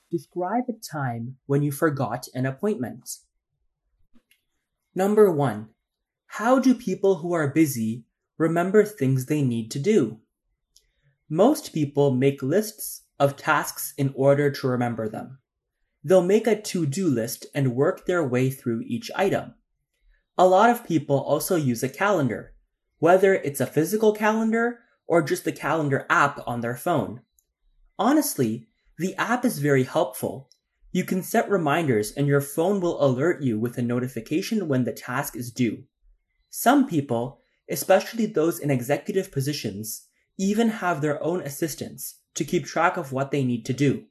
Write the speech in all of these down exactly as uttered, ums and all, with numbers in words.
Describe a time when you forgot an appointment. Number one. How do people who are busy remember things they need to do? Most people make lists of tasks in order to remember them. They'll make a to-do list and work their way through each item. A lot of people also use a calendar, whether it's a physical calendar or just the calendar app on their phone. Honestly, the app is very helpful. You can set reminders and your phone will alert you with a notification when the task is due. Some people, especially those in executive positions, even have their own assistants to keep track of what they need to do.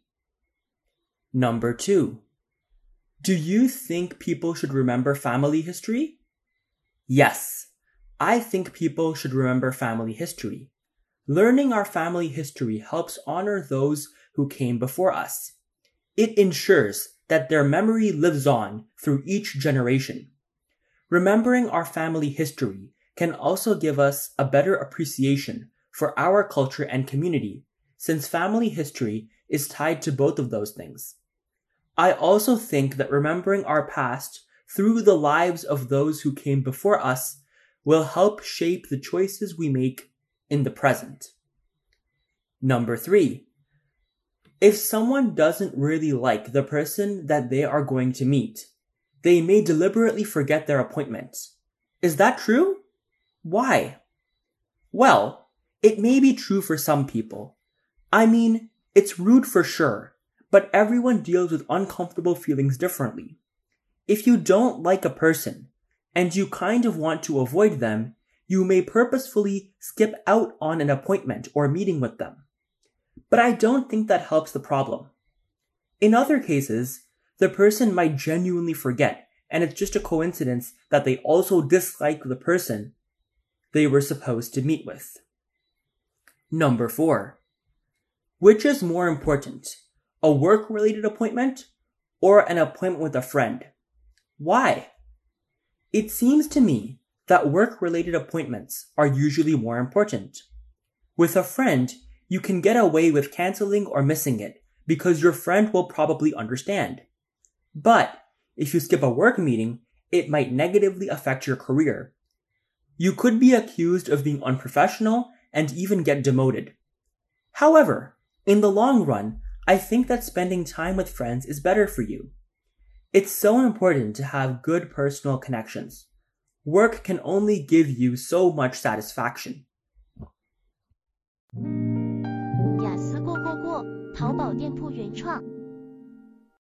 Number two. Do you think people should remember family history? Yes, I think people should remember family history. Learning our family history helps honor those who came before us. It ensures that their memory lives on through each generation. Remembering our family history can also give us a better appreciation for our culture and community, since family history is tied to both of those things. I also think that remembering our past through the lives of those who came before us will help shape the choices we make in the present. Number three. If someone doesn't really like the person that they are going to meet, they may deliberately forget their appointment. Is that true? Why? Well, it may be true for some people. I mean, it's rude for sure, but everyone deals with uncomfortable feelings differently. If you don't like a person, and you kind of want to avoid them, you may purposefully skip out on an appointment or meeting with them. But I don't think that helps the problem. In other cases, the person might genuinely forget, and it's just a coincidence that they also dislike the person they were supposed to meet with. Number four. Which is more important, a work-related appointment or an appointment with a friend? Why? It seems to me that work-related appointments are usually more important. With a friend, you can get away with canceling or missing it because your friend will probably understand. But if you skip a work meeting, it might negatively affect your career. You could be accused of being unprofessional and even get demoted. However, in the long run, I think that spending time with friends is better for you. It's so important to have good personal connections. Work can only give you so much satisfaction. 雅思过过过，淘宝店铺原创。